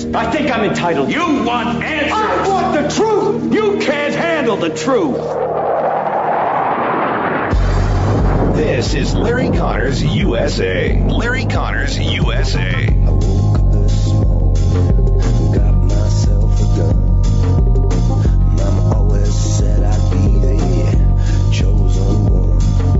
I think I'm entitled. You want answers. I want the truth. You can't handle the truth. This is Larry Connors USA. Larry Connors USA. I woke up this morning, got myself a gun. Mama always said I'd be the chosen one.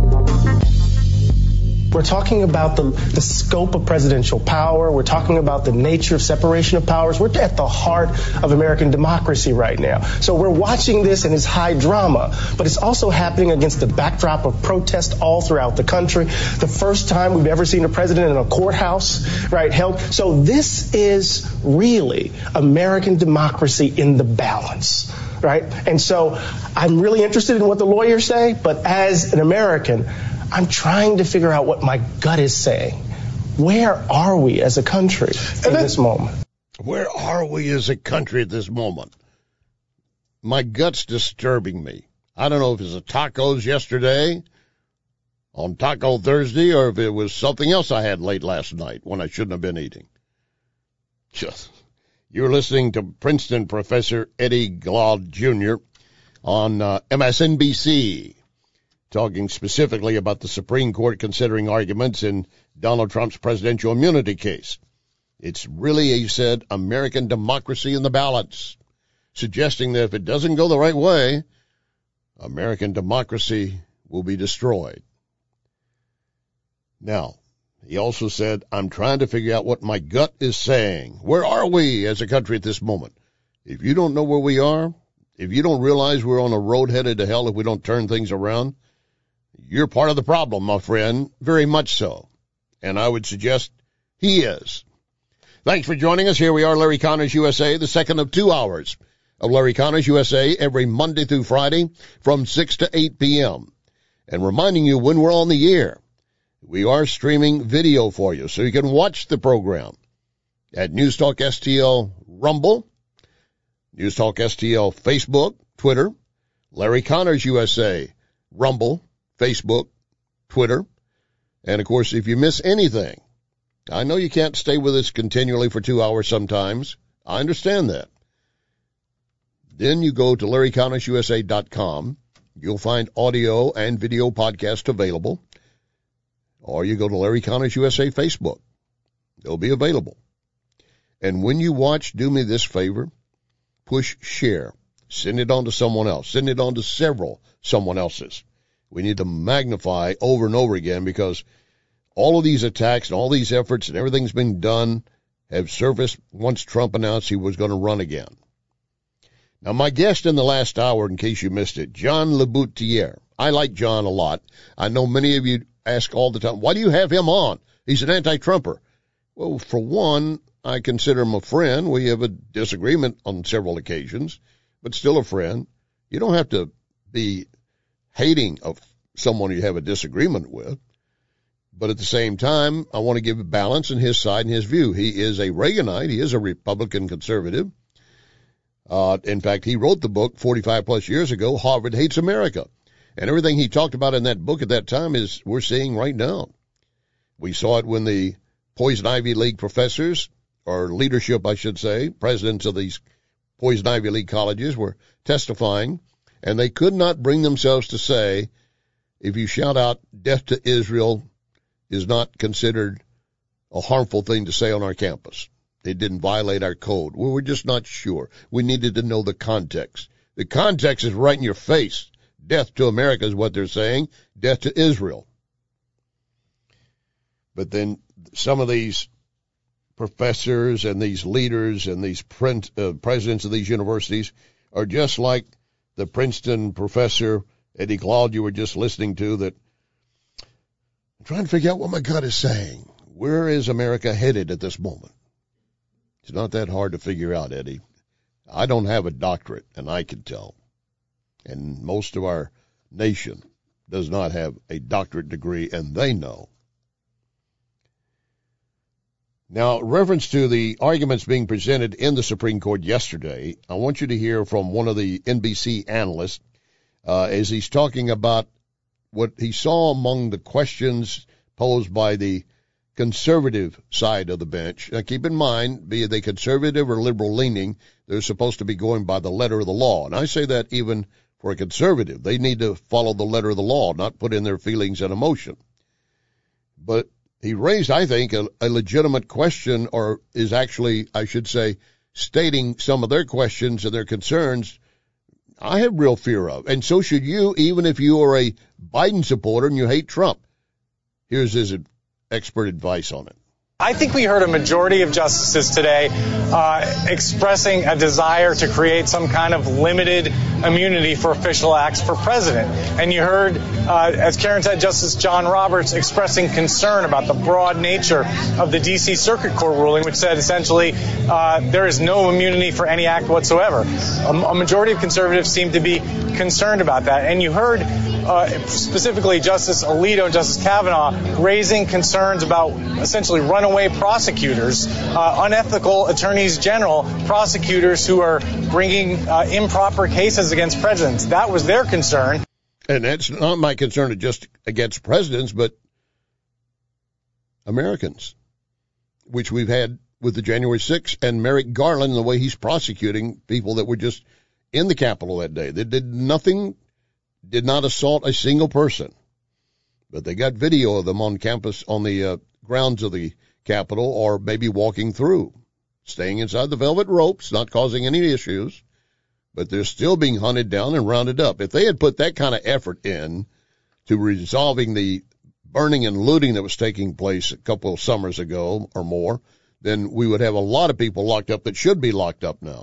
We're talking about the scope of presidential power. We're talking about the nature of separation of powers. We're at the heart of American democracy right now. So we're watching this and it's high drama, but it's also happening against the backdrop of protest all throughout the country. The first time we've ever seen a president in a courthouse, right, held. So this is really American democracy in the balance, right? And so I'm really interested in what the lawyers say, but as an American, I'm trying to figure out what my gut is saying. Where are we as a country in this moment? Where are we as a country at this moment? My gut's disturbing me. I don't know if it's the tacos yesterday on Taco Thursday or if it was something else I had late last night when I shouldn't have been eating. You're listening to Princeton professor Eddie Glaude Jr. on MSNBC. Talking specifically about the Supreme Court considering arguments in Donald Trump's presidential immunity case. It's really, he said, American democracy in the balance, suggesting that if it doesn't go the right way, American democracy will be destroyed. Now, he also said, I'm trying to figure out what my gut is saying. Where are we as a country at this moment? If you don't know where we are, if you don't realize we're on a road headed to hell if we don't turn things around, you're part of the problem, my friend, very much so. And I would suggest he is. Thanks for joining us. Here we are, Larry Connors USA, the second of 2 hours of Larry Connors USA every Monday through Friday from 6 to 8 p.m. And reminding you when we're on the air, we are streaming video for you so you can watch the program at News Talk STL Rumble, News Talk STL Facebook, Twitter, Larry Connors USA, Rumble, Facebook, Twitter, and, of course, if you miss anything, I know you can't stay with us continually for 2 hours sometimes. I understand that. Then you go to LarryConnorsUSA.com. You'll find audio and video podcast available, or you go to Larry Connors USA Facebook. They'll be available. And when you watch, do me this favor, push share. Send it on to someone else. Send it on to someone else's. We need to magnify over and over again because all of these attacks and all these efforts and everything's been done have surfaced once Trump announced he was going to run again. Now, my guest in the last hour, in case you missed it, John Laboutiere. I like John a lot. I know many of you ask all the time, why do you have him on? He's an anti-Trumper. Well, for one, I consider him a friend. We have a disagreement on several occasions, but still a friend. You don't have to be hating of someone you have a disagreement with. But at the same time, I want to give a balance in his side and his view. He is a Reaganite. He is a Republican conservative. In fact, he wrote the book 45 plus years ago, Harvard Hates America. And everything he talked about in that book at that time is we're seeing right now. We saw it when the Poison Ivy League professors, or leadership, I should say, presidents of these Poison Ivy League colleges were testifying, and they could not bring themselves to say, if you shout out death to Israel is not considered a harmful thing to say on our campus. It didn't violate our code. Well, we're just not sure. We needed to know the context. The context is right in your face. Death to America is what they're saying. Death to Israel. But then some of these professors and these leaders and these presidents of these universities are just like the Princeton professor, Eddie Glaude, you were just listening to, that I'm trying to figure out what my gut is saying. Where is America headed at this moment? It's not that hard to figure out, Eddie. I don't have a doctorate, and I can tell. And most of our nation does not have a doctorate degree, and they know. Now, reference to the arguments being presented in the Supreme Court yesterday, I want you to hear from one of the NBC analysts as he's talking about what he saw among the questions posed by the conservative side of the bench. Now, keep in mind, be they conservative or liberal leaning, they're supposed to be going by the letter of the law. And I say that even for a conservative. They need to follow the letter of the law, not put in their feelings and emotion. But he raised, I think, a legitimate question, or is actually, I should say, stating some of their questions and their concerns I have real fear of. And so should you, even if you are a Biden supporter and you hate Trump. Here's his expert advice on it. I think we heard a majority of justices today expressing a desire to create some kind of limited immunity for official acts for president. And you heard, as Karen said, Justice John Roberts expressing concern about the broad nature of the D.C. Circuit Court ruling, which said essentially there is no immunity for any act whatsoever. A majority of conservatives seem to be concerned about that. And you heard specifically Justice Alito and Justice Kavanaugh raising concerns about essentially runaway prosecutors, unethical attorneys general, prosecutors who are bringing improper cases against presidents. That was their concern. And that's not my concern just against presidents, but Americans, which we've had with the January 6th and Merrick Garland, the way he's prosecuting people that were just in the Capitol that day. They did nothing, did not assault a single person, but they got video of them on campus, on the grounds of the Capitol, or maybe walking through, staying inside the velvet ropes, not causing any issues, but they're still being hunted down and rounded up. If they had put that kind of effort in to resolving the burning and looting that was taking place a couple of summers ago or more, then we would have a lot of people locked up that should be locked up now.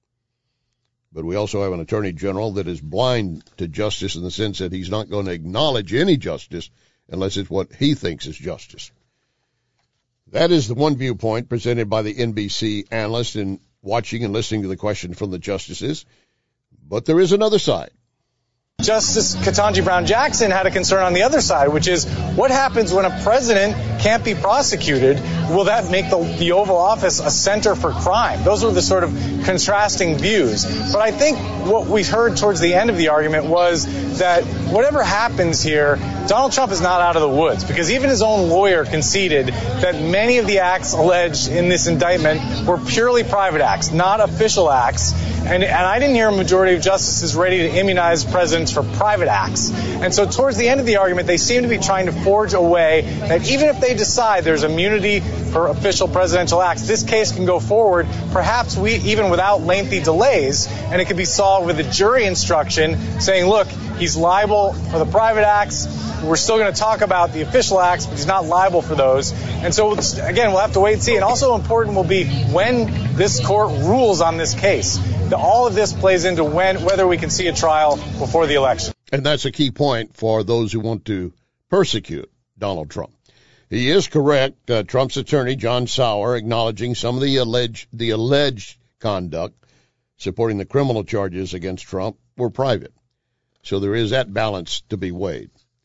But we also have an attorney general that is blind to justice in the sense that he's not going to acknowledge any justice unless it's what he thinks is justice. That is the one viewpoint presented by the NBC analyst in watching and listening to the question from the justices. But there is another side. Justice Ketanji Brown Jackson had a concern on the other side, which is what happens when a president can't be prosecuted? Will that make the Oval Office a center for crime? Those are the sort of contrasting views. But I think what we heard towards the end of the argument was that whatever happens here, Donald Trump is not out of the woods, because even his own lawyer conceded that many of the acts alleged in this indictment were purely private acts, not official acts. And I didn't hear a majority of justices ready to immunize presidents for private acts. And so towards the end of the argument, they seem to be trying to forge a way that even if they decide there's immunity for official presidential acts, this case can go forward, perhaps even without lengthy delays, and it can be solved with a jury instruction saying, look, he's liable for the private acts. We're still going to talk about the official acts, but he's not liable for those. And so, again, we'll have to wait and see. And also important will be when this court rules on this case. All of this plays into whether we can see a trial before the election. And that's a key point for those who want to persecute Donald Trump. He is correct. Trump's attorney, John Sauer, acknowledging some of the alleged conduct supporting the criminal charges against Trump were private. So there is that balance to be weighed.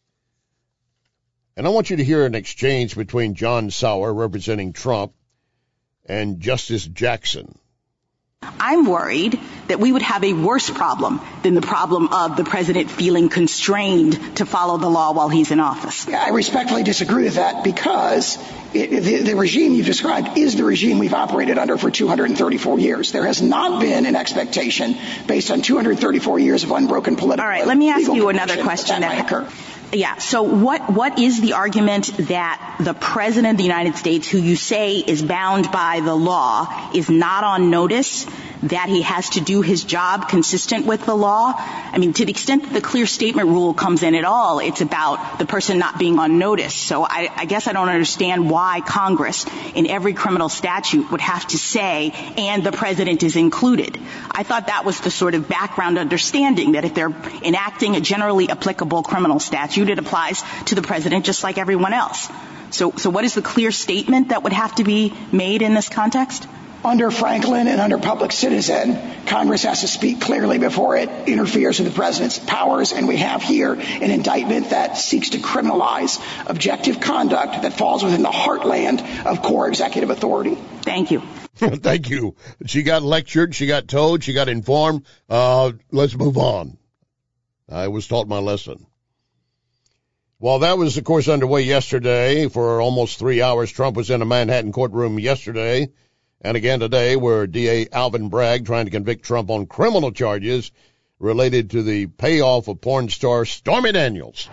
And I want you to hear an exchange between John Sauer, representing Trump, and Justice Jackson. I'm worried that we would have a worse problem than the problem of the president feeling constrained to follow the law while he's in office. I respectfully disagree with that, because the regime you've described is the regime we've operated under for 234 years. There has not been an expectation based on 234 years of unbroken political. All right, let me ask you another question. That might occur. Yeah. So what is the argument that the president of the United States, who you say is bound by the law, is not on notice that he has to do his job consistent with the law? I mean, to the extent that the clear statement rule comes in at all, it's about the person not being on notice. So I guess I don't understand why Congress in every criminal statute would have to say, and the president is included. I thought that was the sort of background understanding, that if they're enacting a generally applicable criminal statute, it applies to the president just like everyone else. So what is the clear statement that would have to be made in this context? Under Franklin and under Public Citizen, Congress has to speak clearly before it interferes with the president's powers, and we have here an indictment that seeks to criminalize objective conduct that falls within the heartland of core executive authority. Thank you. Thank you. She got lectured, she got told, she got informed. Let's move on. I was taught my lesson. Well, that was, of course, underway yesterday. For almost 3 hours, Trump was in a Manhattan courtroom yesterday and again today, where DA Alvin Bragg trying to convict Trump on criminal charges related to the payoff of porn star Stormy Daniels.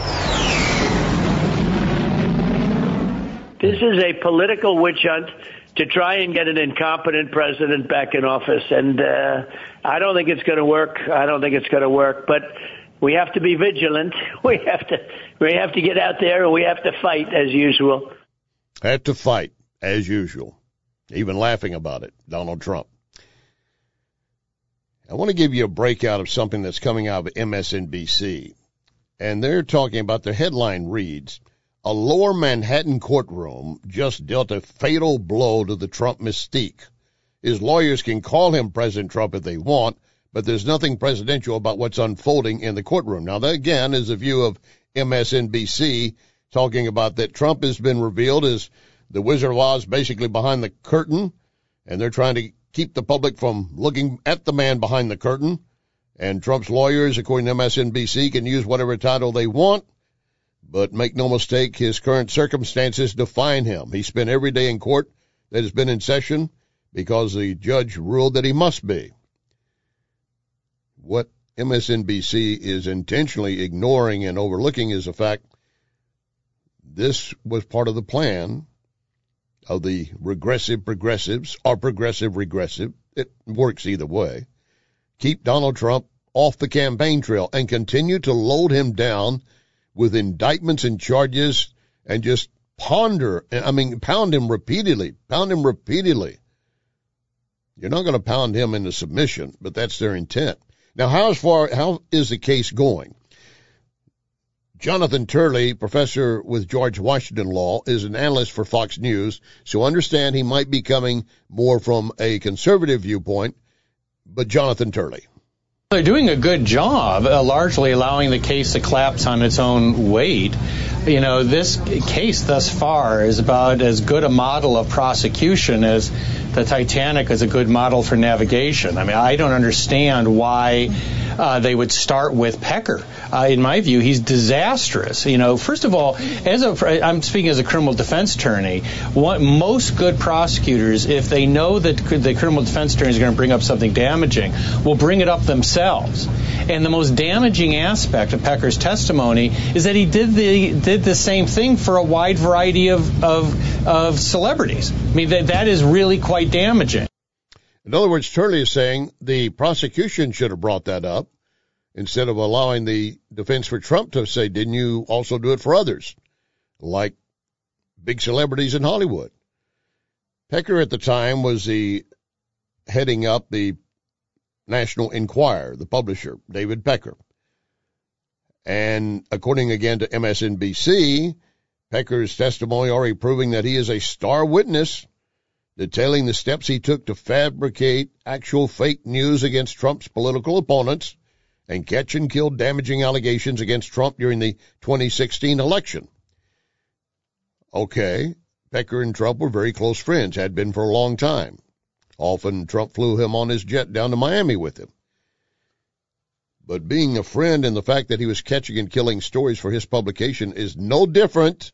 This is a political witch hunt to try and get an incompetent president back in office. And I don't think it's going to work. But we have to be vigilant. We have to get out there, and we have to fight as usual. Have to fight as usual. Even laughing about it, Donald Trump. I want to give you a breakout of something that's coming out of MSNBC. And they're talking about, the headline reads, "A lower Manhattan courtroom just dealt a fatal blow to the Trump mystique. His lawyers can call him President Trump if they want, but there's nothing presidential about what's unfolding in the courtroom." Now, that, again, is a view of MSNBC talking about that Trump has been revealed as the Wizard of Oz, basically behind the curtain, and they're trying to keep the public from looking at the man behind the curtain. And Trump's lawyers, according to MSNBC, can use whatever title they want, but make no mistake, his current circumstances define him. He spent every day in court that has been in session because the judge ruled that he must be. What MSNBC is intentionally ignoring and overlooking is the fact this was part of the plan of the regressive progressives or progressive regressive. It works either way. Keep Donald Trump off the campaign trail and continue to load him down with indictments and charges and just pound him repeatedly. You're not going to pound him into submission, but that's their intent. Now, how is the case going? Jonathan Turley, professor with George Washington Law, is an analyst for Fox News, so understand he might be coming more from a conservative viewpoint, but Jonathan Turley. They're doing a good job, largely allowing the case to collapse on its own weight. You know, this case thus far is about as good a model of prosecution as the Titanic is a good model for navigation. I mean, I don't understand why they would start with Pecker. In my view, he's disastrous. You know, first of all, I'm speaking as a criminal defense attorney. Most good prosecutors, if they know that the criminal defense attorney is going to bring up something damaging, will bring it up themselves. And the most damaging aspect of Pecker's testimony is that he did the same thing for a wide variety of celebrities. I mean, that is really quite damaging. In other words, Turley is saying the prosecution should have brought that up instead of allowing the defense for Trump to say, didn't you also do it for others, like big celebrities in Hollywood? Pecker at the time was heading up the National Enquirer, the publisher, David Pecker. And according again to MSNBC, Pecker's testimony already proving that he is a star witness, detailing the steps he took to fabricate actual fake news against Trump's political opponents and catch and kill damaging allegations against Trump during the 2016 election. Okay, Pecker and Trump were very close friends, had been for a long time. Often Trump flew him on his jet down to Miami with him. But being a friend and the fact that he was catching and killing stories for his publication is no different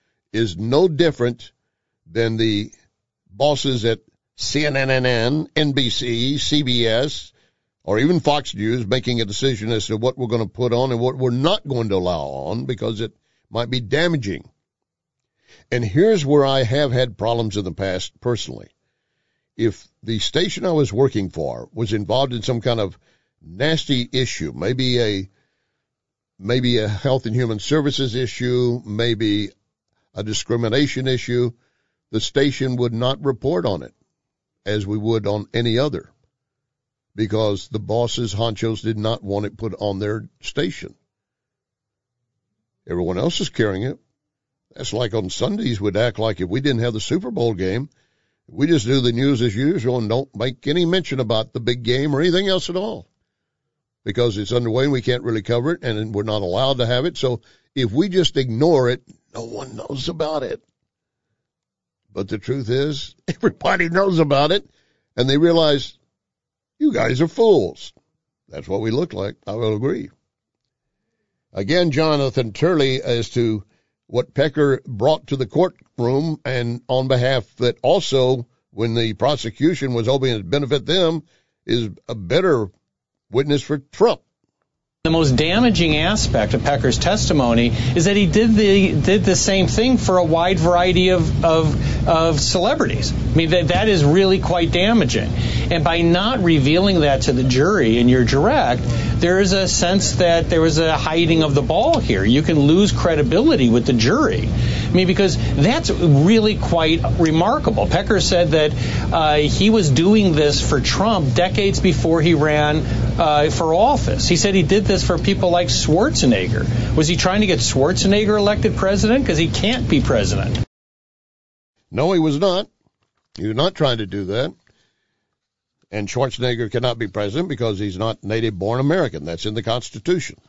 than the bosses at CNN, NBC, CBS, or even Fox News making a decision as to what we're going to put on and what we're not going to allow on because it might be damaging. And here's where I have had problems in the past personally. If the station I was working for was involved in some kind of nasty issue, maybe a Health and Human Services issue, maybe a discrimination issue, the station would not report on it as we would on any other because the bosses, honchos, did not want it put on their station. Everyone else is carrying it. That's like on Sundays we'd act like if we didn't have the Super Bowl game, we just do the news as usual and don't make any mention about the big game or anything else at all because it's underway and we can't really cover it and we're not allowed to have it. So if we just ignore it, no one knows about it. But the truth is, everybody knows about it, and they realize, you guys are fools. That's what we look like. I will agree. Again, Jonathan Turley, as to what Pecker brought to the courtroom, and on behalf that also, when the prosecution was hoping to benefit them, is a better witness for Trump. The most damaging aspect of Pecker's testimony is that he did the same thing for a wide variety of celebrities. I mean, that is really quite damaging. And by not revealing that to the jury in your direct, there is a sense that there was a hiding of the ball here. You can lose credibility with the jury. I mean, because that's really quite remarkable. Pecker said that he was doing this for Trump decades before he ran for office. He said he did this for people like Schwarzenegger. Was he trying to get Schwarzenegger elected president? Because he can't be president. No, he was not. He was not trying to do that. And Schwarzenegger cannot be president because he's not native-born American. That's in the Constitution.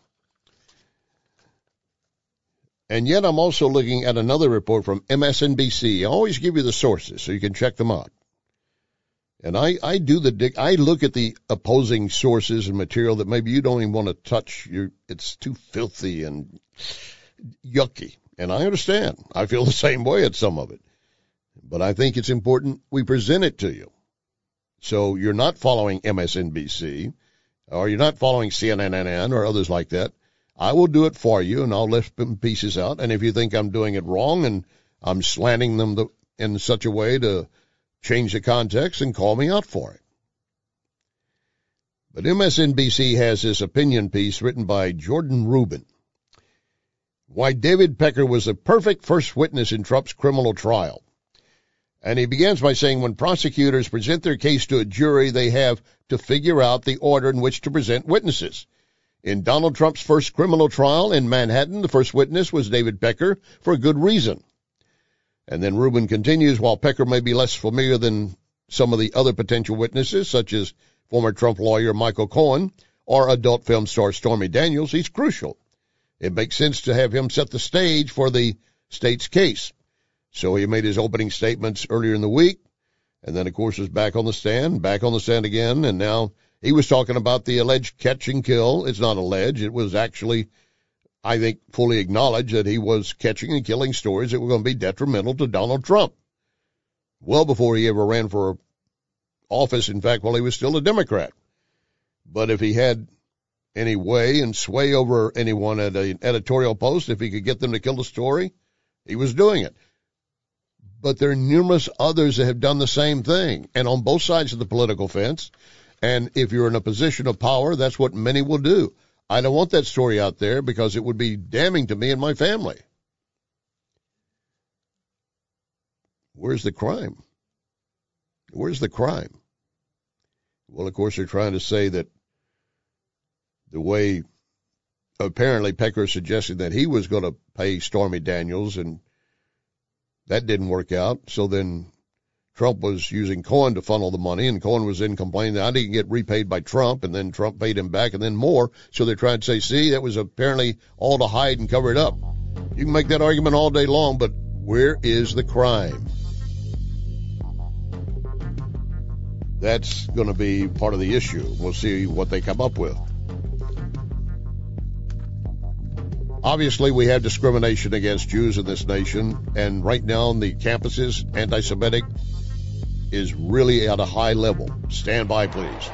And yet I'm also looking at another report from MSNBC. I always give you the sources so you can check them out. And I look at the opposing sources and material that maybe you don't even want to touch. It's too filthy and yucky. And I understand. I feel the same way at some of it. But I think it's important we present it to you. So you're not following MSNBC, or you're not following CNN or others like that. I will do it for you, and I'll lift them pieces out. And if you think I'm doing it wrong and I'm slanting them in such a way to change the context, then call me out for it. But MSNBC has this opinion piece written by Jordan Rubin. Why David Pecker was the perfect first witness in Trump's criminal trial. And he begins by saying when prosecutors present their case to a jury, they have to figure out the order in which to present witnesses. In Donald Trump's first criminal trial in Manhattan, the first witness was David Pecker for a good reason. And then Rubin continues, while Pecker may be less familiar than some of the other potential witnesses, such as former Trump lawyer Michael Cohen or adult film star Stormy Daniels, he's crucial. It makes sense to have him set the stage for the state's case. So he made his opening statements earlier in the week, and then, of course, was back on the stand again, and now he was talking about the alleged catch and kill. It's not alleged. It was actually, I think, fully acknowledged that he was catching and killing stories that were going to be detrimental to Donald Trump. Well before he ever ran for office, in fact, while he was still a Democrat. But if he had any way and sway over anyone at an editorial post, if he could get them to kill the story, he was doing it. But there are numerous others that have done the same thing, and on both sides of the political fence. And if you're in a position of power, that's what many will do. I don't want that story out there because it would be damning to me and my family. Where's the crime? Where's the crime? Well, of course, they're trying to say that the way apparently Pecker suggested that he was going to pay Stormy Daniels, and that didn't work out. So then Trump was using Cohen to funnel the money, and Cohen was then complaining that I didn't get repaid by Trump, and then Trump paid him back and then more. So they're trying to say, see, that was apparently all to hide and cover it up. You can make that argument all day long, but where is the crime? That's going to be part of the issue. We'll see what they come up with. Obviously, we have discrimination against Jews in this nation, and right now on the campuses, anti-Semitic is really at a high level. Stand by, please.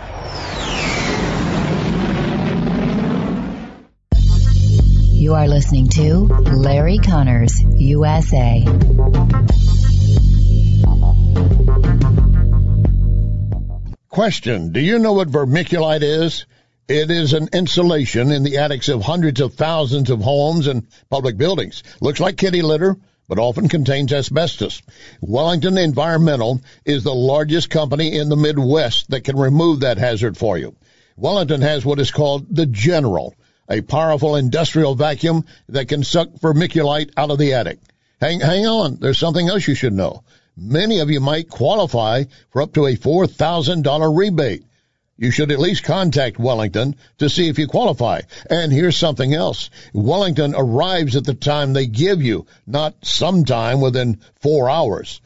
You are listening to Larry Connors, USA. Question: do you know what vermiculite is? It is an insulation in the attics of hundreds of thousands of homes and public buildings. Looks like kitty litter, but often contains asbestos. Wellington Environmental is the largest company in the Midwest that can remove that hazard for you. Wellington has what is called the General, a powerful industrial vacuum that can suck vermiculite out of the attic. Hang on, there's something else you should know. Many of you might qualify for up to a $4,000 rebate. You should at least contact Wellington to see if you qualify. And here's something else. Wellington arrives at the time they give you, not sometime within 4 hours.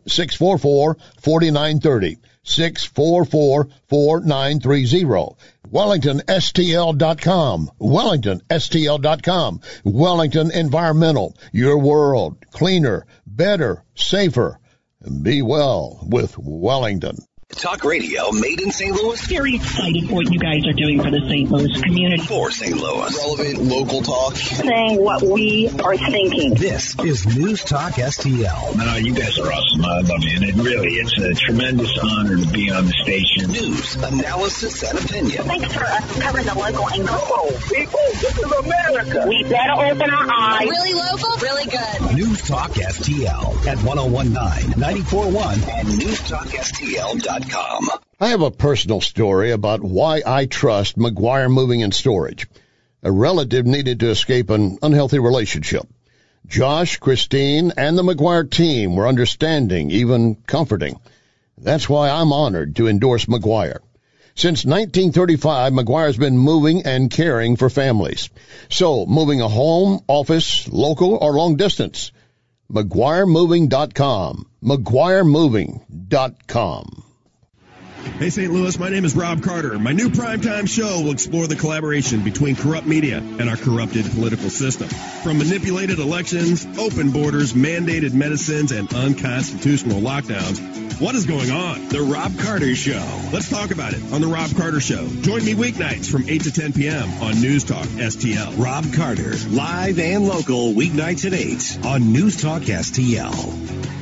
314-644-4930. 644-4930. WellingtonSTL.com. WellingtonSTL.com. Wellington Environmental. Your world. Cleaner, better, safer. Be well with Wellington. Talk radio made in St. Louis. Very excited for what you guys are doing for the St. Louis community. For St. Louis. Relevant local talk. Saying what we are thinking. This is News Talk STL. No, you guys are awesome. I love you. And it's a tremendous honor to be on the station. News, analysis, and opinion. Thanks for covering the local angle. Come on, people. This is America. We better open our eyes. Really local, really good. News Talk STL at 1019, 94.1 and newstalkstl.com. I have a personal story about why I trust McGuire Moving and Storage. A relative needed to escape an unhealthy relationship. Josh, Christine, and the McGuire team were understanding, even comforting. That's why I'm honored to endorse McGuire. Since 1935, McGuire's been moving and caring for families. So, moving a home, office, local, or long distance. McGuireMoving.com. McGuireMoving.com. Hey, St. Louis, my name is Rob Carter. My new primetime show will explore the collaboration between corrupt media and our corrupted political system. From manipulated elections, open borders, mandated medicines, and unconstitutional lockdowns, what is going on? The Rob Carter Show. Let's talk about it on The Rob Carter Show. Join me weeknights from 8 to 10 p.m. on News Talk STL. Rob Carter, live and local, weeknights at 8 on News Talk STL.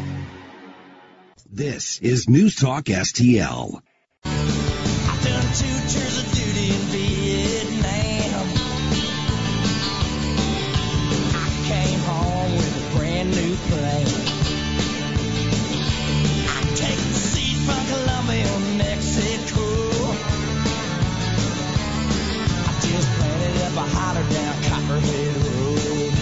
This is News Talk STL. I've done 2 tours of duty in Vietnam. I came home with a brand new plan. I take the seat from Colombia, Mexico. I just planted up a holler down Copperhead Road.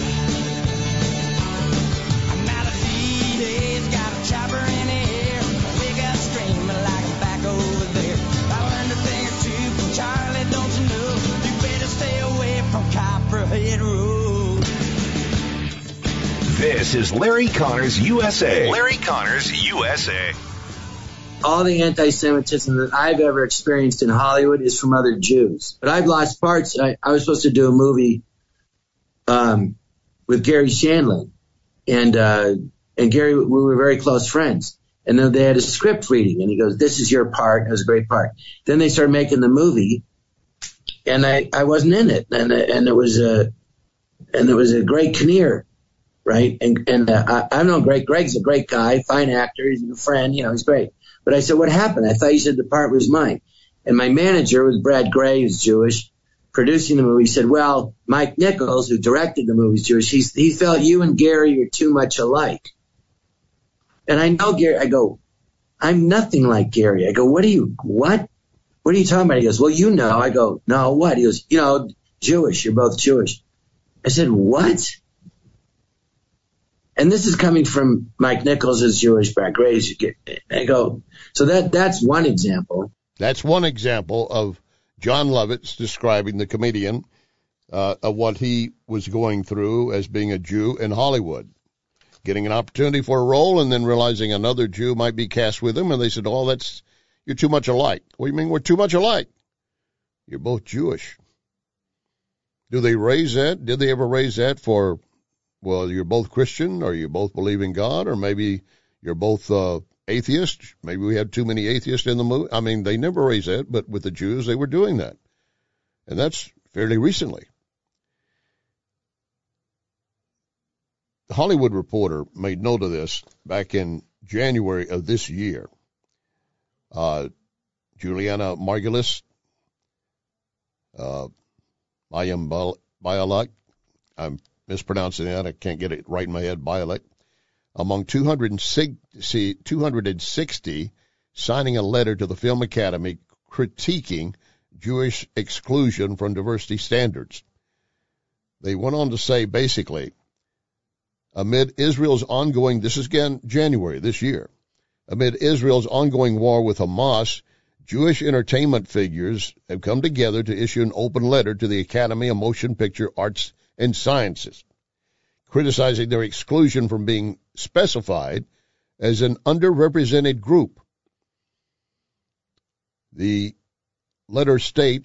I'm out of D-Day's got a chopper in the air. Big up streaming like I'm back over there. I learned a thing or two from Charlie, don't you know? You better stay away from Copperhead Road. This is Larry Connors USA. Larry Connors USA. All the anti-Semitism that I've ever experienced in Hollywood is from other Jews. But I've lost parts. I was supposed to do a movie with Gary Shandling. And Gary, we were very close friends. And then they had a script reading, and he goes, "This is your part." It was a great part. Then they started making the movie, and I wasn't in it, and it was a great Kinnear, right? And I know Greg's a great guy, fine actor, he's a friend, he's great. But I said, "What happened? I thought you said the part was mine." And my manager was Brad Gray, who's Jewish, producing the movie. He said, "Well, Mike Nichols, who directed the movie, is Jewish. He felt you and Gary were too much alike." And I know Gary. I go, "I'm nothing like Gary." I go, what are you talking about?" He goes, "Well, you know." I go, "No, what?" He goes, "Jewish. You're both Jewish." I said, "What?" And this is coming from Mike Nichols is Jewish, Brad Gray's. I go, so that's one example. That's one example of John Lovitz describing the comedian of what he was going through as being a Jew in Hollywood. Getting an opportunity for a role and then realizing another Jew might be cast with him. And they said, "Oh, you're too much alike." "What do you mean we're too much alike?" "You're both Jewish." Do they raise that? Did they ever raise that for, well, you're both Christian, or you both believe in God, or maybe you're both atheists? Maybe we had too many atheists in the movie. I mean, they never raised that, but with the Jews, they were doing that. And that's fairly recently. The Hollywood Reporter made note of this back in January of this year. Juliana Margulis, Mayim Bialik, I'm mispronouncing that, I can't get it right in my head, Bialik, among 260 signing a letter to the Film Academy critiquing Jewish exclusion from diversity standards. They went on to say, basically, amid Israel's ongoing, this is again January this year, amid Israel's ongoing war with Hamas, Jewish entertainment figures have come together to issue an open letter to the Academy of Motion Picture Arts and Sciences, criticizing their exclusion from being specified as an underrepresented group. The letter states,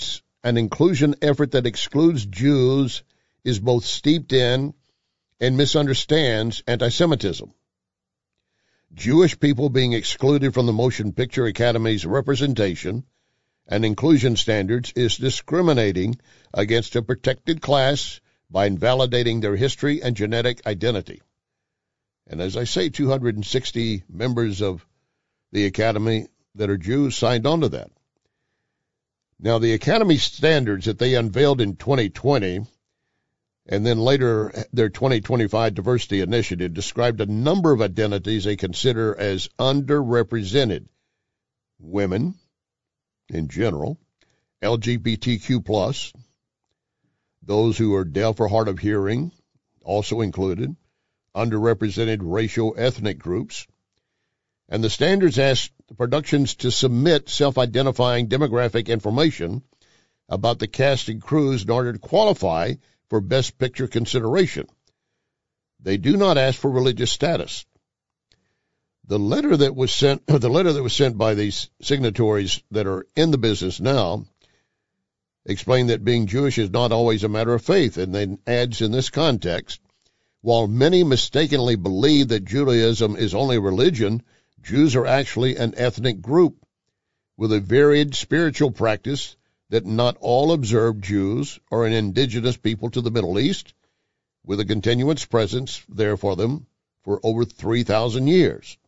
an inclusion effort that excludes Jews is both steeped in and misunderstands anti-Semitism. Jewish people being excluded from the Motion Picture Academy's representation and inclusion standards is discriminating against a protected class by invalidating their history and genetic identity. And as I say, 260 members of the Academy that are Jews signed on to that. Now, the Academy standards that they unveiled in 2020 and then later their 2025 diversity initiative described a number of identities they consider as underrepresented. Women, in general, LGBTQ+, those who are deaf or hard of hearing, also included, underrepresented racial ethnic groups. And the standards ask the productions to submit self-identifying demographic information about the cast and crews in order to qualify for Best Picture consideration. They do not ask for religious status. The letter that was sent by these signatories that are in the business now explained that being Jewish is not always a matter of faith, and then adds in this context, while many mistakenly believe that Judaism is only religion, Jews are actually an ethnic group with a varied spiritual practice that not all observed Jews are an indigenous people to the Middle East, with a continuous presence there for them for over 3,000 years.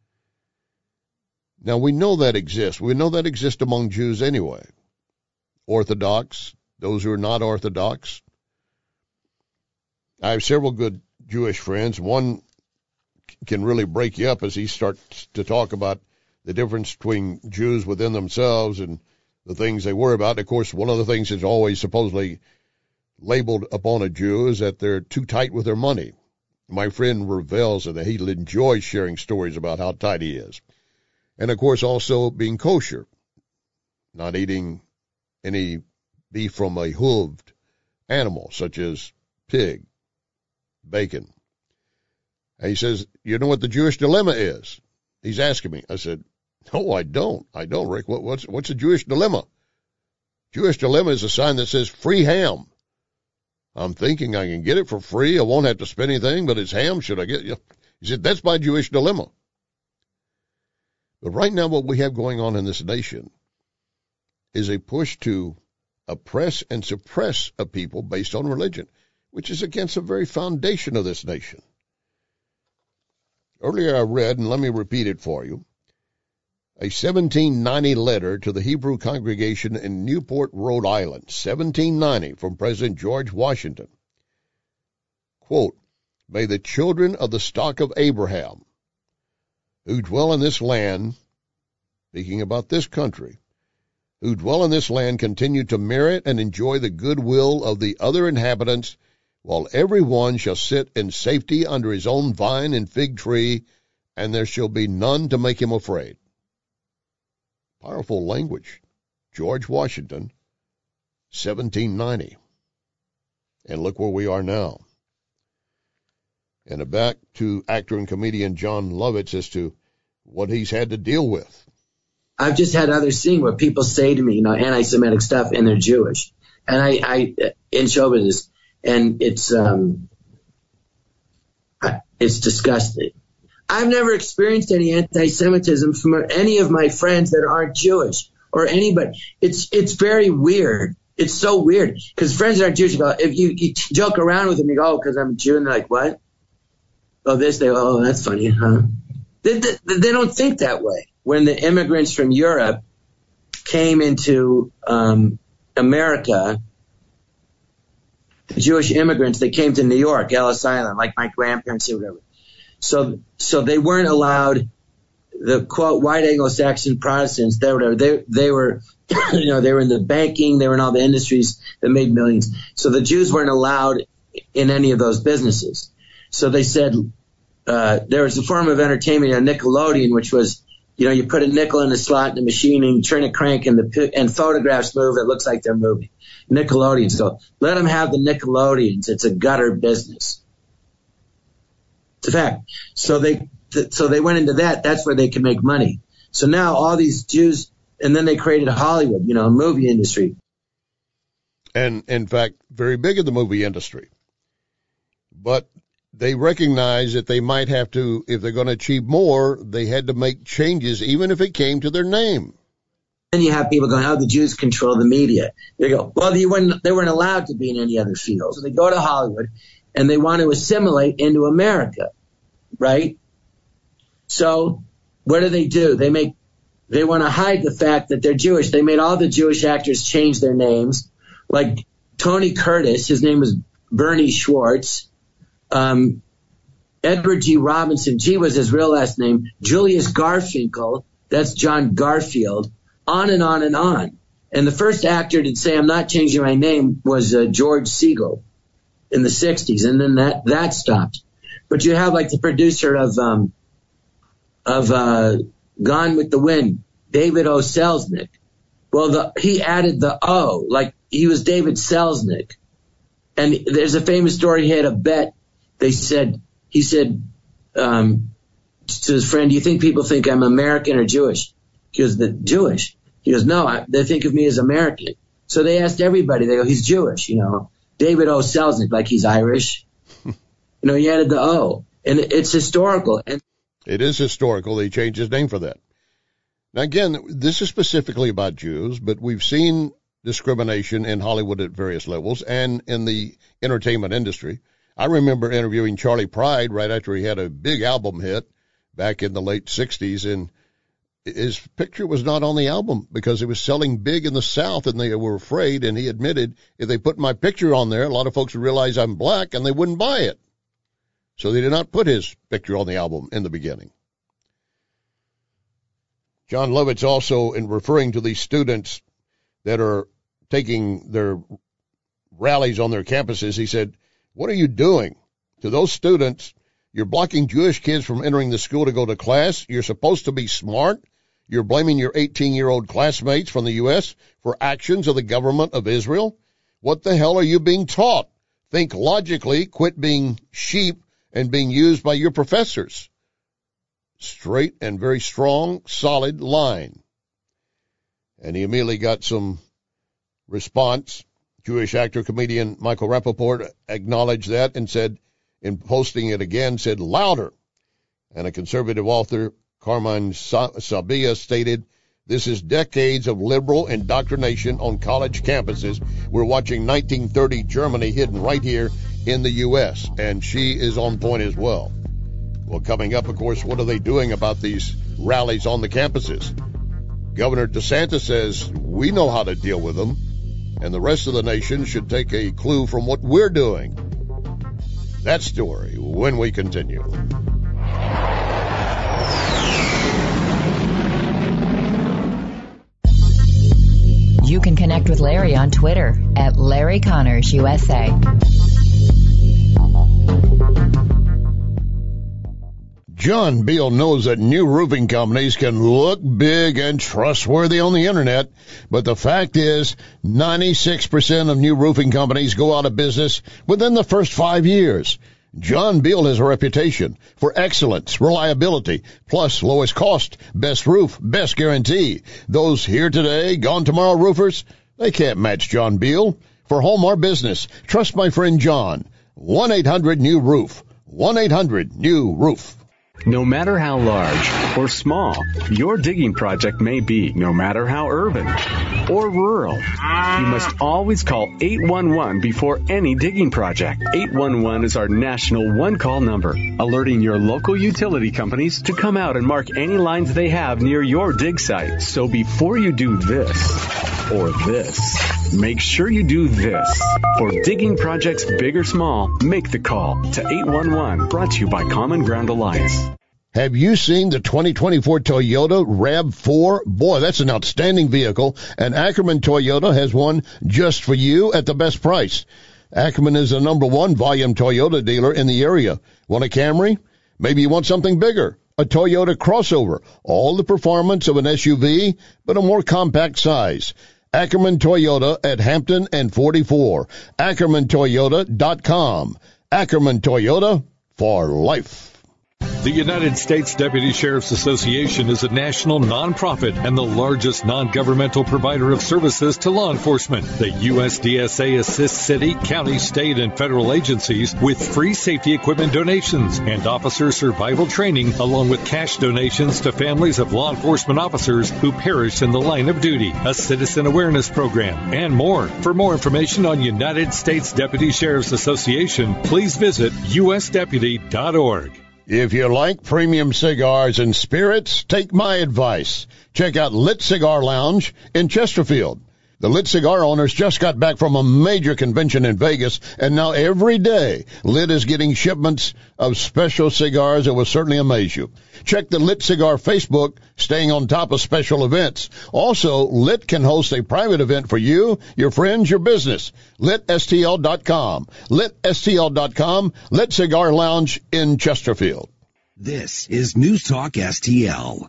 Now, we know that exists. We know that exists among Jews anyway. Orthodox, those who are not Orthodox. I have several good Jewish friends. One can really break you up as he starts to talk about the difference between Jews within themselves and the things they worry about. Of course, one of the things that's always supposedly labeled upon a Jew is that they're too tight with their money. My friend revels that he enjoys sharing stories about how tight he is. And, of course, also being kosher, not eating any beef from a hooved animal, such as pig, bacon. And he says, you know what the Jewish dilemma is? He's asking me. I said, no, I don't. I don't, Rick. What's a Jewish dilemma? Jewish dilemma is a sign that says free ham. I'm thinking I can get it for free. I won't have to spend anything, but it's ham. Should I get you? He said, that's my Jewish dilemma. But right now what we have going on in this nation is a push to oppress and suppress a people based on religion, which is against the very foundation of this nation. Earlier I read, and let me repeat it for you, a 1790 letter to the Hebrew congregation in Newport, Rhode Island, 1790, from President George Washington. Quote, may the children of the stock of Abraham, who dwell in this land, speaking about this country, who dwell in this land continue to merit and enjoy the goodwill of the other inhabitants, while every one shall sit in safety under his own vine and fig tree, and there shall be none to make him afraid. Powerful language. George Washington, 1790. And look where we are now. And back to actor and comedian John Lovitz as to what he's had to deal with. I've just had others seeing where people say to me, anti-Semitic stuff, and they're Jewish. And I in show business, and it's disgusting. I've never experienced any anti-Semitism from any of my friends that aren't Jewish or anybody. It's very weird. It's so weird because friends that aren't Jewish, if you joke around with them, you go, oh, because I'm a Jew, and they're like, what? Oh, that's funny, huh? They don't think that way. When the immigrants from Europe came into America, the Jewish immigrants, they came to New York, Ellis Island, like my grandparents or whatever. So they weren't allowed, the quote white Anglo-Saxon Protestants, they were they were they were in the banking, they were in all the industries that made millions. So the Jews weren't allowed in any of those businesses. So they said there was a form of entertainment, a Nickelodeon, which was, you put a nickel in a slot in the machine and you turn a crank and photographs move. It looks like they're moving. Nickelodeon. So let them have the Nickelodeons. It's a gutter business. It's a fact. So they went into that. That's where they can make money. So now all these Jews, and then they created Hollywood, a movie industry. and in fact, very big in the movie industry. But they recognize that they might have to, if they're going to achieve more, they had to make changes, even if it came to their name. Then you have people going, "Oh, the Jews control the media." They go, "Well, they weren't allowed to be in any other field." So they go to Hollywood, and they want to assimilate into America, right? So what do? They want to hide the fact that they're Jewish. They made all the Jewish actors change their names. Like Tony Curtis, his name was Bernie Schwartz. Edward G. Robinson, G was his real last name. Julius Garfinkel, that's John Garfield. On and on and on. And the first actor to say, "I'm not changing my name," was George Segal in the 60s. And then that stopped. But you have like the producer of Gone with the Wind, David O. Selznick. Well, he added the O, like he was David Selznick. And there's a famous story. He had a bet. He said to his friend, "Do you think people think I'm American or Jewish?" He goes, "Jewish." He goes, "No, they think of me as American." So they asked everybody. They go, "He's Jewish, David O. Selznick, like he's Irish." He added the O. And it's historical. And it is historical. They changed his name for that. Now, again, this is specifically about Jews, but we've seen discrimination in Hollywood at various levels and in the entertainment industry. I remember interviewing Charlie Pride right after he had a big album hit back in the late 60s, and his picture was not on the album because it was selling big in the South, and they were afraid, and he admitted, if they put my picture on there, a lot of folks would realize I'm black, and they wouldn't buy it. So they did not put his picture on the album in the beginning. John Lovitz also, in referring to these students that are taking their rallies on their campuses, he said, "What are you doing to those students? You're blocking Jewish kids from entering the school to go to class. You're supposed to be smart. You're blaming your 18-year-old classmates from the U.S. for actions of the government of Israel. What the hell are you being taught? Think logically, quit being sheep and being used by your professors." Straight and very strong, solid line. And he immediately got some response. Jewish actor, comedian Michael Rappaport acknowledged that and said, in posting it again, said, "Louder." And a conservative author, Carmine Sabia, stated, "This is decades of liberal indoctrination on college campuses. We're watching 1930 Germany hidden right here in the U.S., and she is on point as well. Well, coming up, of course, what are they doing about these rallies on the campuses? Governor DeSantis says we know how to deal with them, and the rest of the nation should take a clue from what we're doing. That story when we continue. You can connect with Larry on Twitter at Larry Connors USA. John Beal knows that new roofing companies can look big and trustworthy on the internet, but the fact is 96% of new roofing companies go out of business within the first 5 years. John Beal has a reputation for excellence, reliability, plus lowest cost, best roof, best guarantee. Those here today, gone tomorrow roofers, they can't match John Beal. For home or business, trust my friend John. 1-800-NEW-ROOF. 1-800-NEW-ROOF. No matter how large or small your digging project may be, no matter how urban or rural, you must always call 811 before any digging project. 811 is our national one-call number, alerting your local utility companies to come out and mark any lines they have near your dig site. So before you do this or this, make sure you do this. For digging projects big or small, make the call to 811, brought to you by Common Ground Alliance. Have you seen the 2024 Toyota RAV4? Boy, that's an outstanding vehicle, and Ackerman Toyota has one just for you at the best price. Ackerman is the #1 volume Toyota dealer in the area. Want a Camry? Maybe you want something bigger. A Toyota crossover. All the performance of an SUV, but a more compact size. Ackerman Toyota at Hampton and 44. AckermanToyota.com. Ackerman Toyota for life. The United States Deputy Sheriff's Association is a national nonprofit and the largest non-governmental provider of services to law enforcement. The USDSA assists city, county, state, and federal agencies with free safety equipment donations and officer survival training, along with cash donations to families of law enforcement officers who perished in the line of duty, a citizen awareness program, and more. For more information on United States Deputy Sheriff's Association, please visit usdeputy.org. If you like premium cigars and spirits, take my advice. Check out Lit Cigar Lounge in Chesterfield. The Lit Cigar owners just got back from a major convention in Vegas, and now every day, Lit is getting shipments of special cigars that will certainly amaze you. Check the Lit Cigar Facebook, staying on top of special events. Also, Lit can host a private event for you, your friends, your business. LitSTL.com. LitSTL.com. Lit Cigar Lounge in Chesterfield. This is News Talk STL.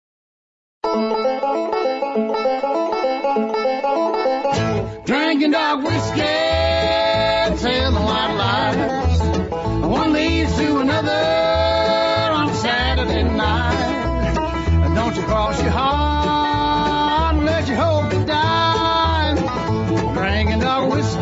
Drinking dog whiskey, telling white lies. One leads to another on Saturday night. Don't you cross your heart unless you hope to die. Drinking dog whiskey,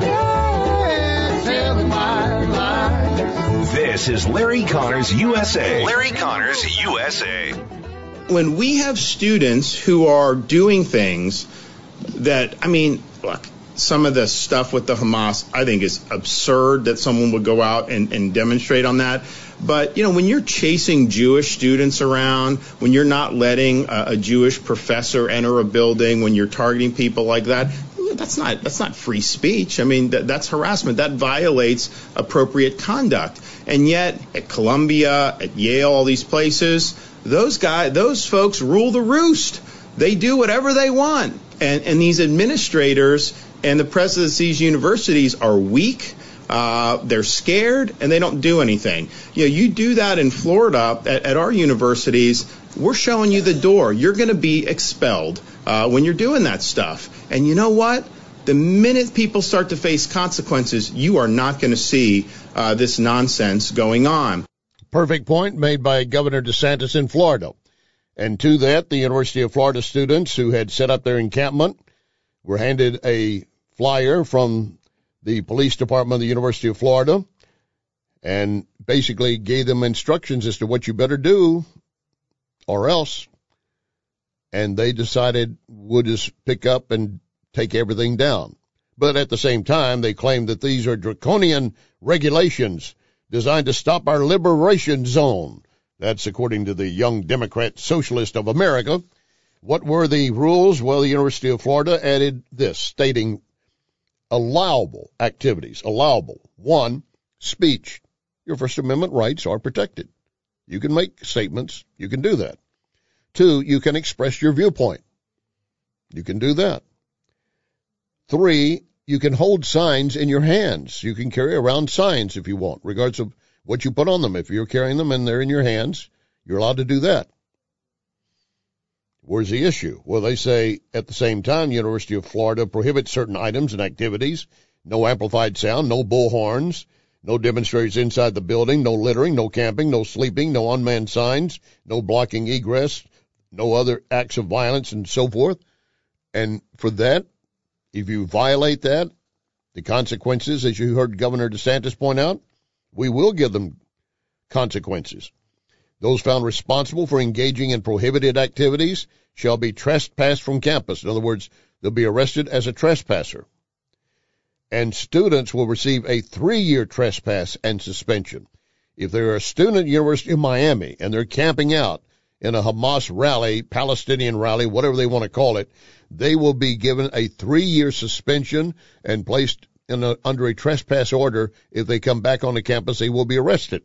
telling white lies. This is Larry Connors USA. Larry Connors USA. When we have students who are doing things that, look, some of the stuff with the Hamas, I think, is absurd that someone would go out and demonstrate on that. But, when you're chasing Jewish students around, when you're not letting a Jewish professor enter a building, when you're targeting people like that, that's not free speech. That's harassment. That violates appropriate conduct. And yet, at Columbia, at Yale, all these places, those folks rule the roost. They do whatever they want. And these administrators and the presidents of these universities are weak. They're scared, and they don't do anything. You do that in Florida at our universities, we're showing you the door. You're going to be expelled when you're doing that stuff. And you know what? The minute people start to face consequences, you are not going to see this nonsense going on. Perfect point made by Governor DeSantis in Florida. And to that, the University of Florida students who had set up their encampment were handed a flyer from the police department of the University of Florida and basically gave them instructions as to what you better do or else. And they decided we'll just pick up and take everything down. But at the same time, they claimed that these are draconian regulations designed to stop our liberation zone. That's according to the Young Democrat Socialist of America. What were the rules? Well, the University of Florida added this, stating allowable activities. Allowable. 1, speech. Your First Amendment rights are protected. You can make statements. You can do that. 2, you can express your viewpoint. You can do that. 3, you can hold signs in your hands. You can carry around signs if you want, regardless of what you put on them. If you're carrying them and they're in your hands, you're allowed to do that. Where's the issue? Well, they say at the same time, University of Florida prohibits certain items and activities. No amplified sound, no bullhorns, no demonstrators inside the building, no littering, no camping, no sleeping, no unmanned signs, no blocking egress, no other acts of violence, and so forth. And for that, if you violate that, the consequences, as you heard Governor DeSantis point out, we will give them consequences. Those found responsible for engaging in prohibited activities shall be trespassed from campus. In other words, they'll be arrested as a trespasser. And students will receive a 3-year trespass and suspension. If they're a student at the University of Miami and they're camping out in a Hamas rally, Palestinian rally, whatever they want to call it, they will be given a 3-year suspension and placed under a trespass order. If they come back on the campus, they will be arrested.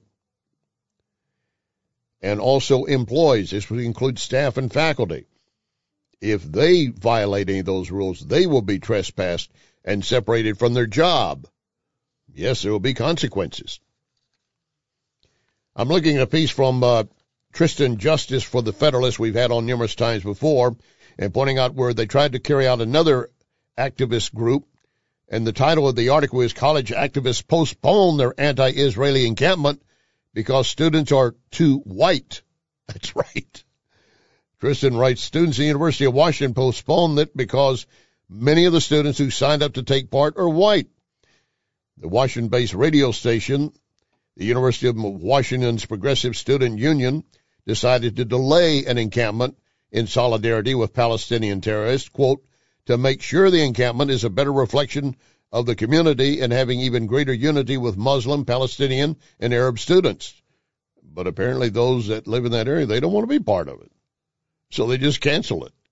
And also employees. This would include staff and faculty. If they violate any of those rules, they will be trespassed and separated from their job. Yes, there will be consequences. I'm looking at a piece from Tristan Justice for the Federalist we've had on numerous times before, and pointing out where they tried to carry out another activist group. And the title of the article is College Activists Postpone Their Anti-Israeli Encampment because students are too white. That's right. Tristan writes, students at the University of Washington postponed it because many of the students who signed up to take part are white. The Washington-based radio station, the University of Washington's Progressive Student Union, decided to delay an encampment in solidarity with Palestinian terrorists, quote, to make sure the encampment is a better reflection of the community and having even greater unity with Muslim, Palestinian, and Arab students. But apparently those that live in that area, they don't want to be part of it. So they just cancel it.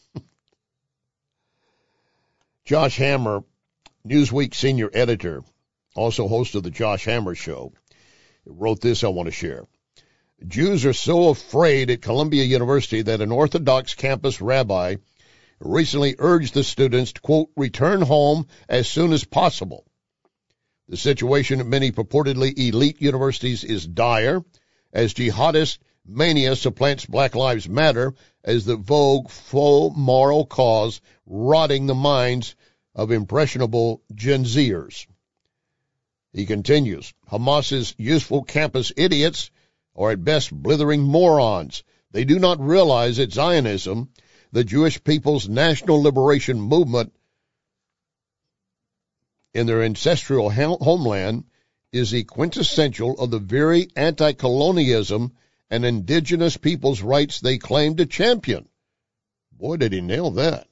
Josh Hammer, Newsweek senior editor, also host of the Josh Hammer Show, wrote this I want to share. Jews are so afraid at Columbia University that an Orthodox campus rabbi recently urged the students to, quote, return home as soon as possible. The situation at many purportedly elite universities is dire as jihadist mania supplants Black Lives Matter as the vogue faux moral cause rotting the minds of impressionable Gen Zers. He continues, Hamas's useful campus idiots are at best blithering morons. They do not realize that Zionism, the Jewish people's national liberation movement in their ancestral homeland, is the quintessential of the very anti-colonialism and indigenous people's rights they claim to champion. Boy, did he nail that.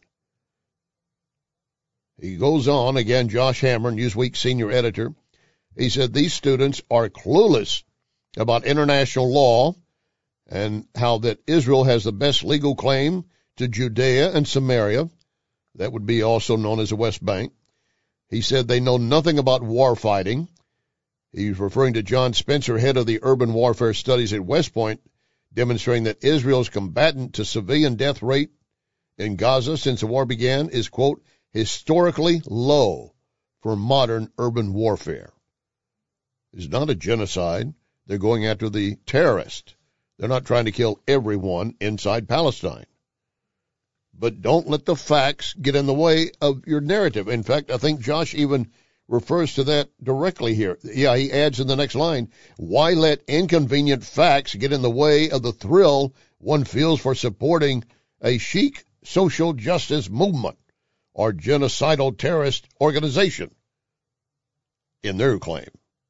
He goes on, again, Josh Hammer, Newsweek senior editor. He said these students are clueless about international law and how that Israel has the best legal claim to Judea and Samaria. That would be also known as the West Bank. He said they know nothing about war fighting. He's referring to John Spencer, head of the Urban Warfare Studies at West Point, demonstrating that Israel's combatant to civilian death rate in Gaza since the war began is, quote, historically low for modern urban warfare. It's not a genocide. They're going after the terrorist. They're not trying to kill everyone inside Palestine. But don't let the facts get in the way of your narrative. In fact, I think Josh even refers to that directly here. Yeah, he adds in the next line, why let inconvenient facts get in the way of the thrill one feels for supporting a chic social justice movement or genocidal terrorist organization in their claim.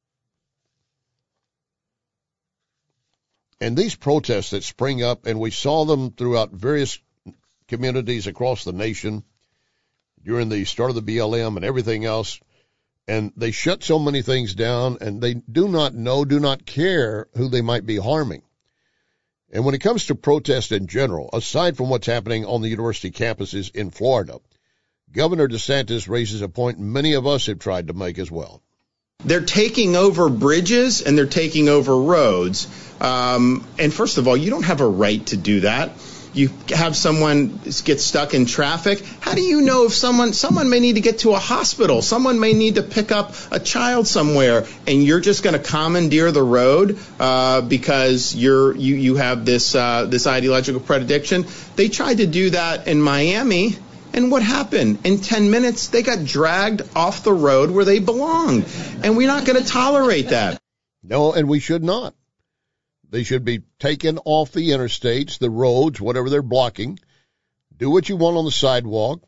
And these protests that spring up, and we saw them throughout various communities across the nation during the start of the BLM and everything else, and they shut so many things down, and they do not care who they might be harming. And when it comes to protest in general, aside from what's happening on the university campuses in Florida, Governor DeSantis raises a point many of us have tried to make as well. They're taking over bridges and they're taking over roads. And first of all, you don't have a right to do that. You have someone get stuck in traffic. How do you know if someone may need to get to a hospital? Someone may need to pick up a child somewhere, and you're just going to commandeer the road because you have this ideological predilection. They tried to do that in Miami. And what happened? In 10 minutes, they got dragged off the road where they belonged. And we're not going to tolerate that. No, and we should not. They should be taken off the interstates, the roads, whatever they're blocking. Do what you want on the sidewalk,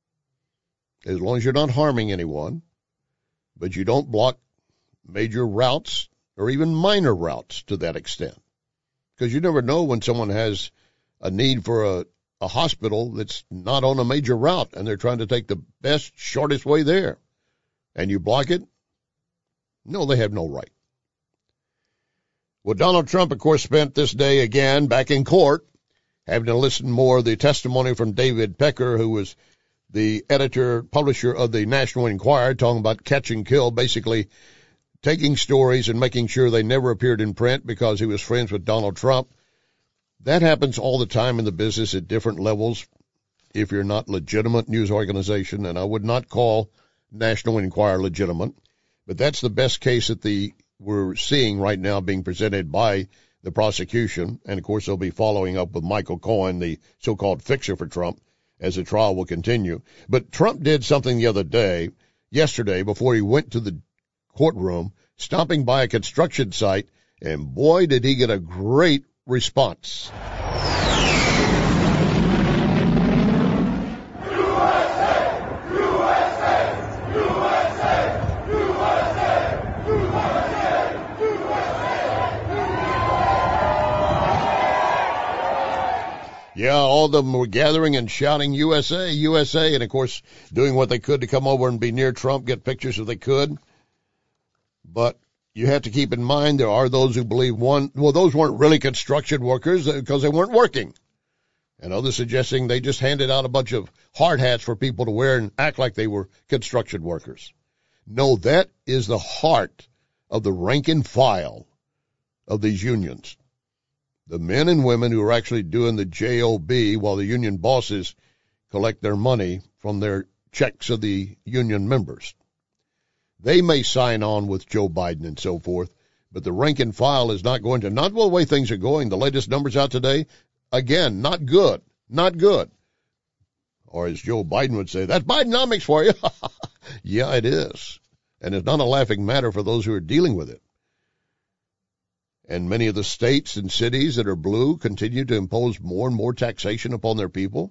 as long as you're not harming anyone. But you don't block major routes or even minor routes to that extent. Because you never know when someone has a need for a hospital that's not on a major route, and they're trying to take the best, shortest way there, and you block it? No, they have no right. Well, Donald Trump, of course, spent this day again back in court, having to listen more of the testimony from David Pecker, who was the editor, publisher of the National Enquirer, talking about catch and kill, basically taking stories and making sure they never appeared in print because he was friends with Donald Trump. That happens all the time in the business at different levels if you're not legitimate news organization, and I would not call National Enquirer legitimate, but that's the best case that we're seeing right now being presented by the prosecution, and of course they'll be following up with Michael Cohen, the so-called fixer for Trump, as the trial will continue. But Trump did something the other day, yesterday, before he went to the courtroom, stopping by a construction site And boy, did he get a great response. Yeah, all of them were gathering and shouting USA, USA, and of course doing what they could to come over and be near Trump, get pictures if they could. But you have to keep in mind there are those who believe those weren't really construction workers because they weren't working. And others suggesting they just handed out a bunch of hard hats for people to wear and act like they were construction workers. No, that is the heart of the rank and file of these unions. The men and women who are actually doing the job while the union bosses collect their money from their checks of the union members. They may sign on with Joe Biden and so forth, but the rank and file is not going to, not the way things are going. The latest numbers out today, again, not good, not good. Or as Joe Biden would say, that's Bidenomics for you. Yeah, it is. And it's not a laughing matter for those who are dealing with it. And many of the states and cities that are blue continue to impose more and more taxation upon their people.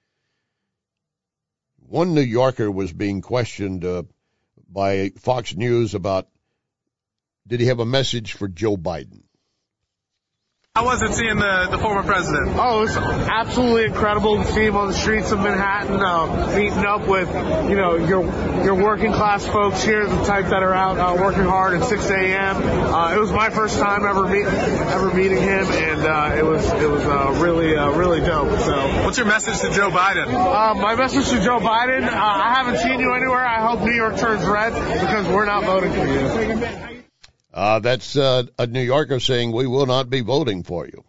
One New Yorker was being questioned by Fox News about, did he have a message for Joe Biden? How was it seeing the former president? Oh, it was absolutely incredible to see him on the streets of Manhattan, meeting up with, your working class folks here, the type that are out working hard at 6 a.m. It was my first time ever meeting him, and it was really dope. So, what's your message to Joe Biden? My message to Joe Biden: I haven't seen you anywhere. I hope New York turns red because we're not voting for you. That's a New Yorker saying we will not be voting for you.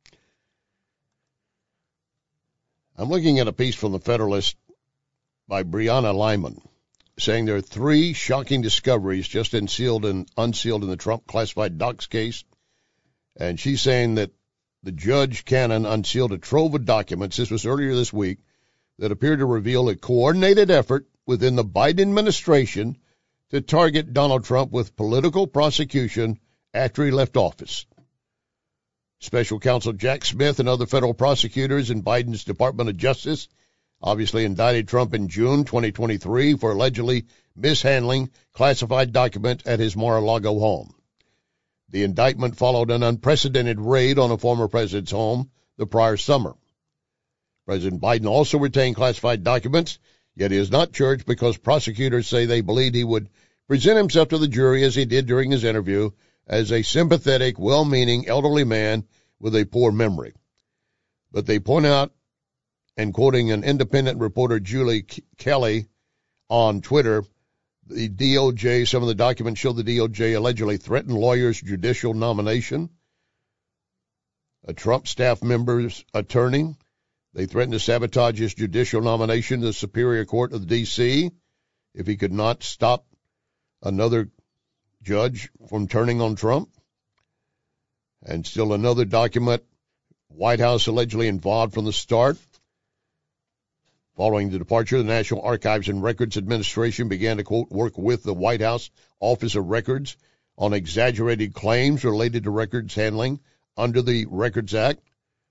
I'm looking at a piece from the Federalist by Brianna Lyman saying there are 3 shocking discoveries just unsealed in the Trump classified docs case. And she's saying that the Judge Cannon unsealed a trove of documents, this was earlier this week, that appeared to reveal a coordinated effort within the Biden administration to target Donald Trump with political prosecution after he left office. Special counsel Jack Smith and other federal prosecutors in Biden's Department of Justice obviously indicted Trump in June 2023 for allegedly mishandling classified documents at his Mar-a-Lago home. The indictment followed an unprecedented raid on a former president's home the prior summer. President Biden also retained classified documents, yet he is not charged because prosecutors say they believed he would present himself to the jury, as he did during his interview, as a sympathetic, well-meaning elderly man with a poor memory. But they point out, and quoting an independent reporter, Julie Kelly, on Twitter, the DOJ, some of the documents show the DOJ allegedly threatened lawyers' judicial nomination, a Trump staff member's attorney. They threatened to sabotage his judicial nomination to the Superior Court of the D.C. if he could not stop another judge from turning on Trump. And still another document, White House allegedly involved from the start. Following the departure, the National Archives and Records Administration began to, quote, work with the White House Office of Records on exaggerated claims related to records handling under the Records Act.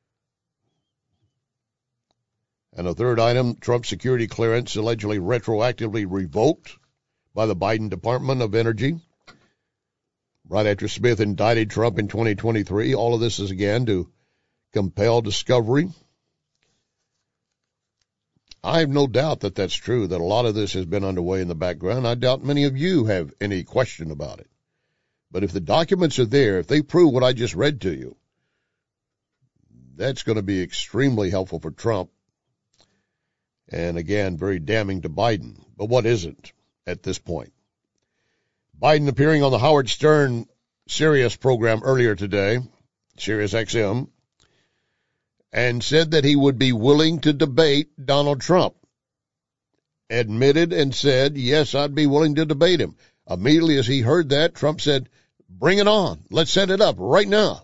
And a third item, Trump's security clearance allegedly retroactively revoked by the Biden Department of Energy right after Smith indicted Trump in 2023. All of this is, again, to compel discovery. I have no doubt that that's true, that a lot of this has been underway in the background. I doubt many of you have any question about it. But if the documents are there, if they prove what I just read to you, that's going to be extremely helpful for Trump. And again, very damning to Biden. But what isn't at this point? Biden appearing on the Howard Stern Sirius program earlier today, Sirius XM, and said that he would be willing to debate Donald Trump. Admitted and said, yes, I'd be willing to debate him. Immediately as he heard that, Trump said, bring it on. Let's set it up right now.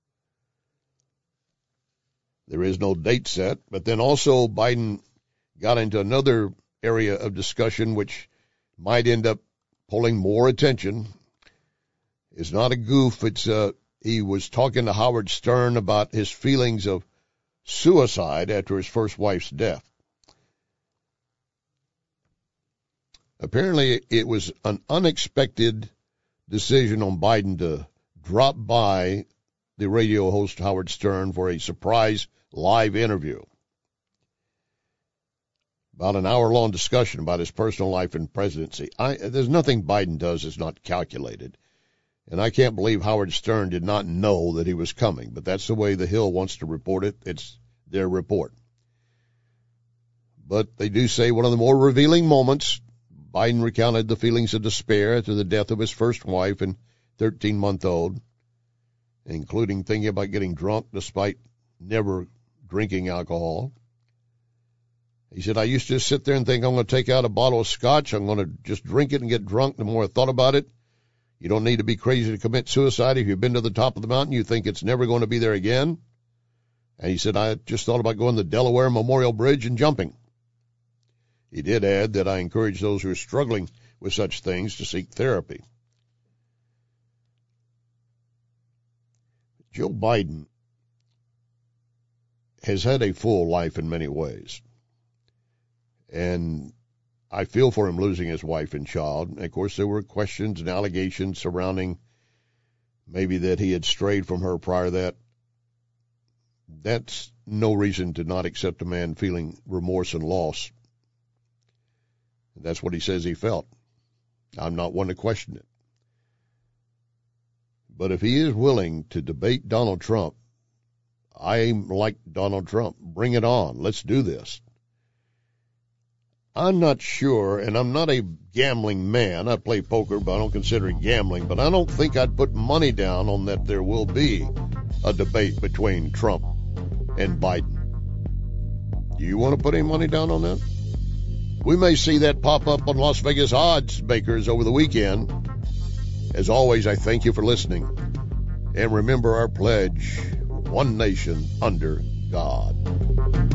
There is no date set, but then also Biden got into another area of discussion which might end up pulling more attention. It's not a goof. It's He was talking to Howard Stern about his feelings of suicide after his first wife's death. Apparently, it was an unexpected decision on Biden to drop by the radio host Howard Stern for a surprise live interview. About an hour-long discussion about his personal life and presidency. There's nothing Biden does that's not calculated. And I can't believe Howard Stern did not know that he was coming. But that's the way the Hill wants to report it. It's their report. But they do say one of the more revealing moments, Biden recounted the feelings of despair after the death of his first wife and 13-month-old, including thinking about getting drunk despite never drinking alcohol. He said, I used to sit there and think I'm going to take out a bottle of scotch. I'm going to just drink it and get drunk. The more I thought about it, you don't need to be crazy to commit suicide. If you've been to the top of the mountain, you think it's never going to be there again. And he said, I just thought about going to the Delaware Memorial Bridge and jumping. He did add that I encourage those who are struggling with such things to seek therapy. Joe Biden has had a full life in many ways. And I feel for him losing his wife and child. And of course, there were questions and allegations surrounding maybe that he had strayed from her prior to that. That's no reason to not accept a man feeling remorse and loss. That's what he says he felt. I'm not one to question it. But if he is willing to debate Donald Trump, I like Donald Trump. Bring it on. Let's do this. I'm not sure, and I'm not a gambling man. I play poker, but I don't consider it gambling. But I don't think I'd put money down on that there will be a debate between Trump and Biden. Do you want to put any money down on that? We may see that pop up on Las Vegas odds makers over the weekend. As always, I thank you for listening. And remember our pledge, one nation under God.